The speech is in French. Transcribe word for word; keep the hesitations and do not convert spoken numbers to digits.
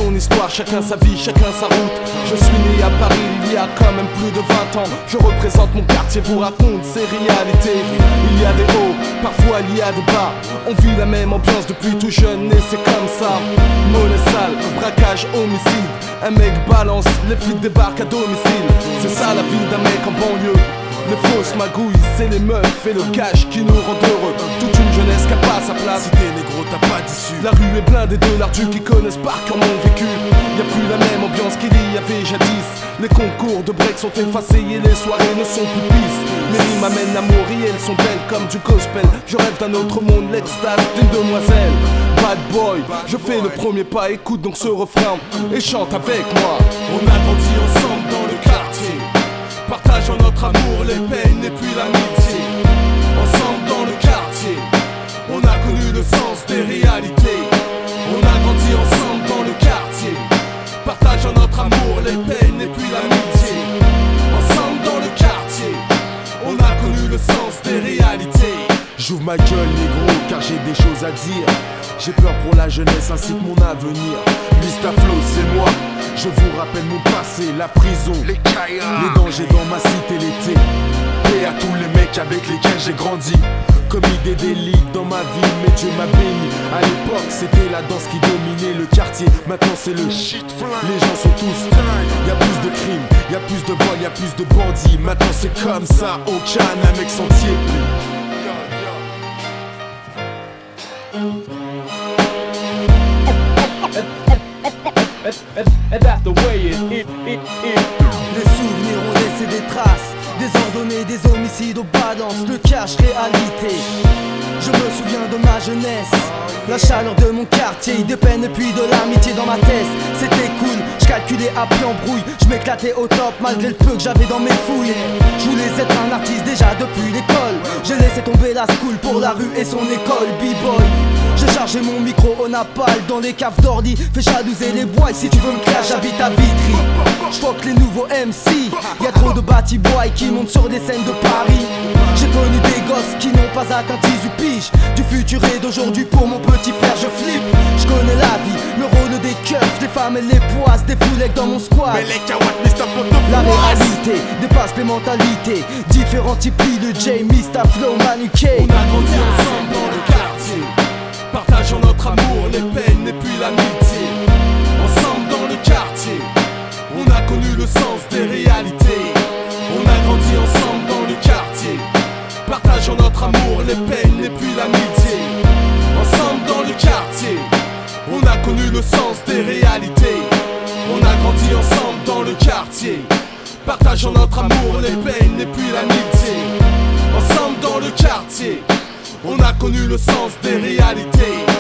son histoire, chacun sa vie, chacun sa route. Je suis né à Paris il y a quand même plus de vingt ans. Je représente mon quartier, vous raconte ses réalités. Il y a des hauts, parfois il y a des bas. On vit la même ambiance depuis tout jeune et c'est comme ça. Monnaie sale, braquage, homicide. Un mec balance, les flics débarquent à domicile. C'est ça la vie d'un mec en banlieue. Les fausses magouilles, c'est les meufs et le cash qui nous rendent heureux. Toute une jeunesse qui a pas sa place. Si t'es négro, t'as pas d'issue. La rue est blindée de lardus qui connaissent par cœur mon vécu. Y'a plus la même ambiance qu'il y avait jadis. Les concours de break sont effacés et les soirées ne sont plus pisses. Les rimes amènent l'amour et elles sont belles comme du gospel. Je rêve d'un autre monde, l'extase d'une demoiselle. Bad boy, je fais le premier pas, écoute donc ce refrain et chante avec moi. On a grandi ensemble dans le quartier, partageant notre amour, les peines et puis l'amitié. Ensemble dans le quartier, on a connu le sens des réalités. On a grandi ensemble dans le quartier, partageant notre amour, les peines et puis l'amitié. Ensemble dans le quartier, on a connu le sens des réalités. J'ouvre ma gueule négro car j'ai des choses à dire. J'ai peur pour la jeunesse ainsi que mon avenir. Mistaflo c'est moi. Je vous rappelle mon passé, la prison, les caillards, les dangers dans ma cité l'été. Et à tous les mecs avec lesquels j'ai grandi. Commis des délits dans ma vie, mais Dieu m'a béni. À l'époque c'était la danse qui dominait le quartier. Maintenant c'est le shit fly. Les gens sont tous y'a plus de crimes, y'a plus de vols, y'a plus de bandits. Maintenant c'est comme ça, aucun un mec sentier plus. And that's the way it, it, it, it. Les souvenirs ont laissé des traces, des ordonnées, des homicides aux balances, le cash réalité. Je me souviens de ma jeunesse, la chaleur de mon quartier, des peines et puis de l'amitié dans ma tête. C'était cool, je calculais à plus en brouille, je m'éclatais au top malgré le peu que j'avais dans mes fouilles. Je voulais être un artiste déjà depuis l'école, j'ai laissé tomber la school pour la rue et son école b-boy. J'ai chargé mon micro au napal dans les caves d'ordi, fais jadouser les bois, si tu veux me clash j'habite à Vitry. J'fuck les nouveaux M C, y'a trop de bâti boys qui montent sur des scènes de Paris. J'ai connu des gosses qui n'ont pas atteint dix-huit piges, du futur et d'aujourd'hui pour mon petit frère je flippe. Je connais la vie, le rôle des keufs, des femmes et les poisses, des foulecs dans mon squad. Mais les kawats, Mistaflo La réalité dépasse les mentalités, différents types de J, Mistaflo, Manu K. On a grandi ensemble dans le quartier, partageant notre amour, les peines et puis l'amitié. Ensemble dans le quartier, on a connu le sens des réalités. On a grandi ensemble dans le quartier, partageant notre amour, les peines et puis l'amitié. Ensemble dans le quartier, on a connu le sens des réalités. On a grandi ensemble dans le quartier, partageant notre amour, les peines et puis l'amitié. Ensemble dans le quartier, on a connu le sens des réalités.